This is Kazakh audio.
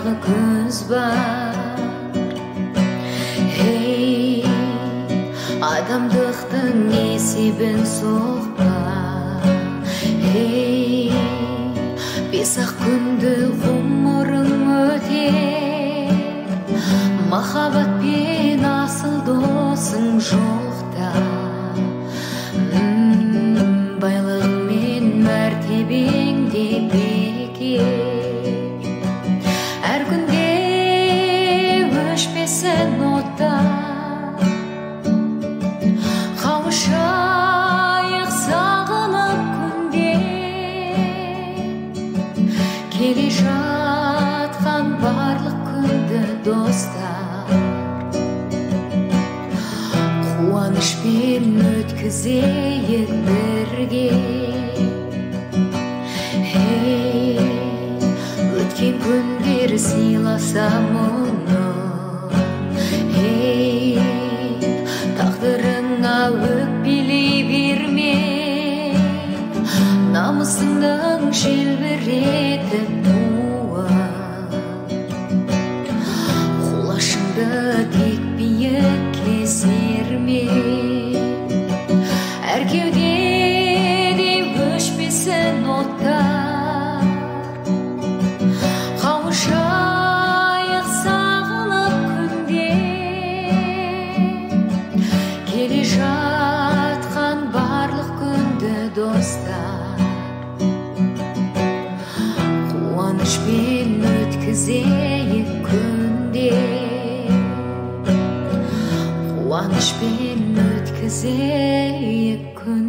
дағы көз бар. Ей, адамдықтың есебін соқпа. Ей, бес-ақ күнді ғұмырың өтер, махаббатпен асыл досың жоқта. Байлығың мен мәртебең де бекер, әр күнде өшпесін оттар. Қауышайық сағынып күнде, келе жатқан барлық күнді достар. Қуанышпен өткізейік бірге. Ей, өткен күндер сыйласа мұны. Ей, тағдырыңа өкпелей берме, намысыңның желбіретіп туы. Құлашыңды тек биікке серме, әр кеудеде өшпесін оттар. Қауышайық сағынып күнде, келе жатқан барлық күнді достар. Қуанышпен өткізейік күнде, қуанышпен өткізейік күнде.